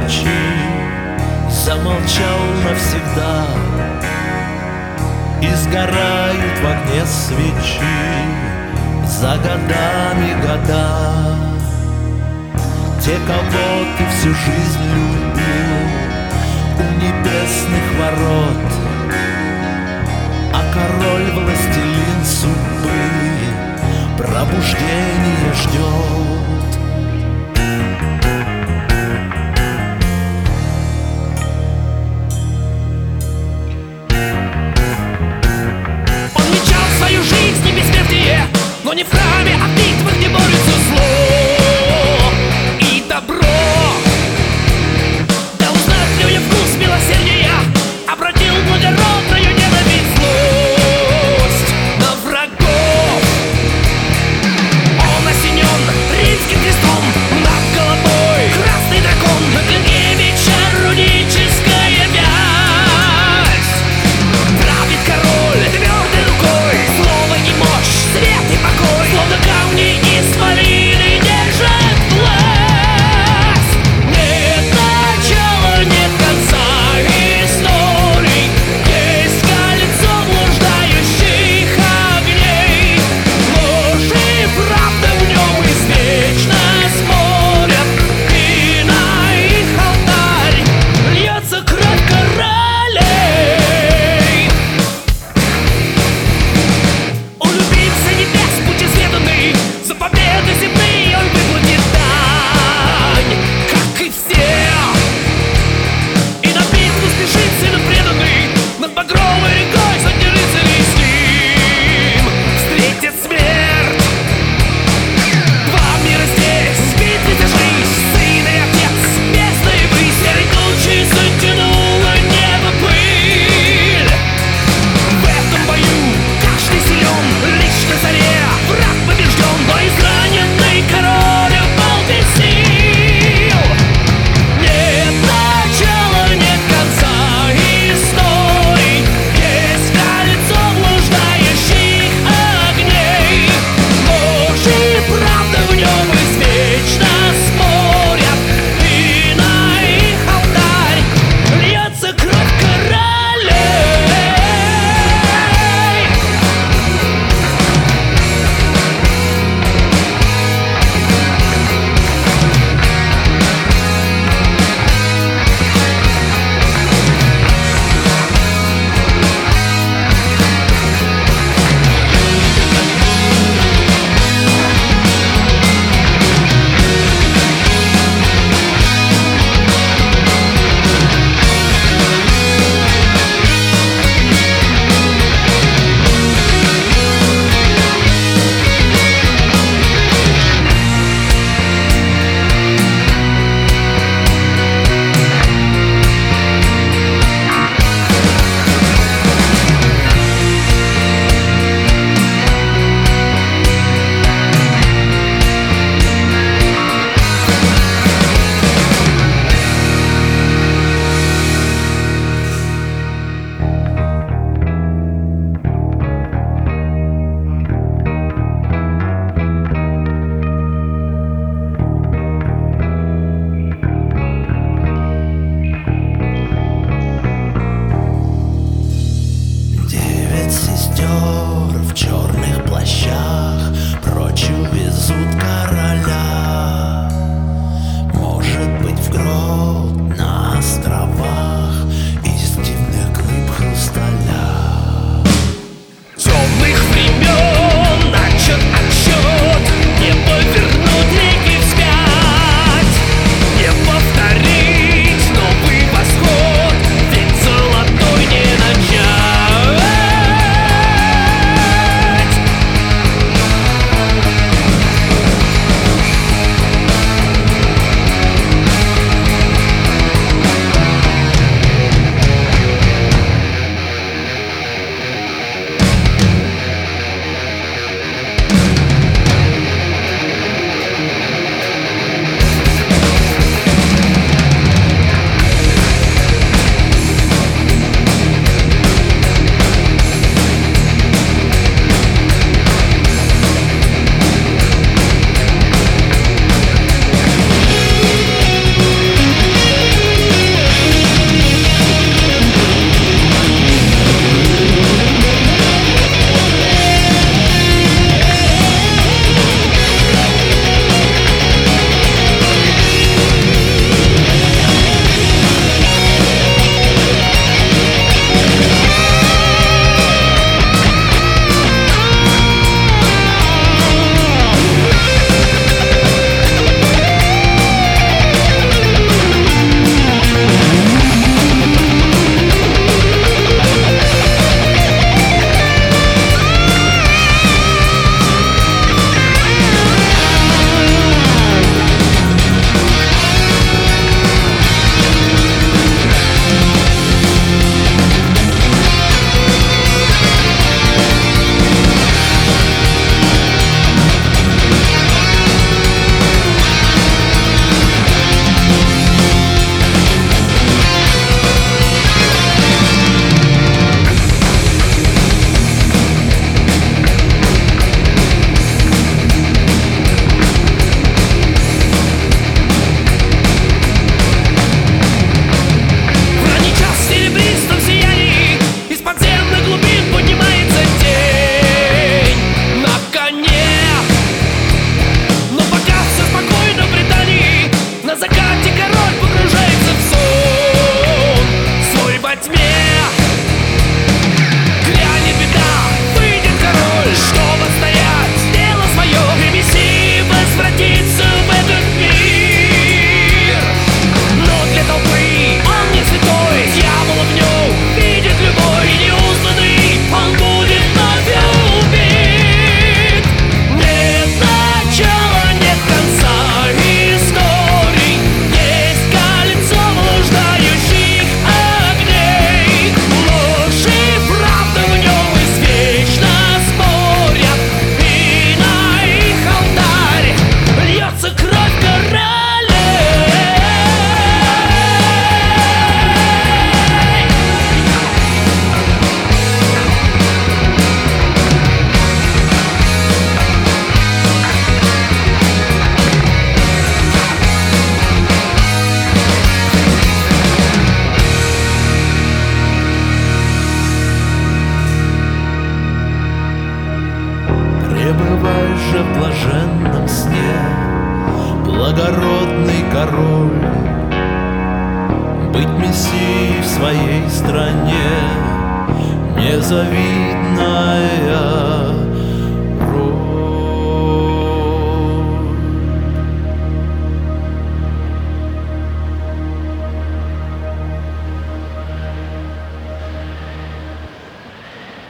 свечи замолчал навсегда, и сгорают в огне свечи за годами года. Те, кого ты всю жизнь любил у небесных ворот, а король властелин судьбы пробуждение ждет. Он мечтал свою жизнь и бессмертие, но не в храме, а в битвах, где борются зло и добро. Да узнать людям вкус милосердия, обратил благородную ненависть, злость на врагов. Он осенен римским крестом, над головой красный дракон, на клинке меча руническая вязь. Правит король твердой рукой, слово и мощь, свет и покой, словно камни из малины держат власть. Нет начала, нет конца историй, есть кольцо блуждающих огней. Ложь и правда в нем извечно спорят, и на их алтарь льется кровь королей. У любимца небес путь изведанный, за победы земные он выплатит дань, как и все. И на битву спешит сын преданный, над багровой рекой сотни рыцарей с ним встретит смерть. Два мира здесь в битве сошлись, сын и отец, бездна и высь, серой тучей затянуло небо пыль. В этом бою каждый силен, лишь на заре враг побежден, но израненный король упал без сил. Нет начала, нет конца историй, есть кольцо блуждающих огней. Ложь и правда в нем извечно спорят, и на их алтарь льется кровь королей. Девять сестер в черных плащах прочь увезут короля. Может быть, в грот на островах из дивных глыб хрусталя. Темных времен начат отсчет, не повернуть реки вспять, не повторить новый восход, ведь золотой не начать. уже в блаженном сне, благородный король, быть мессией в своей стране, незавидная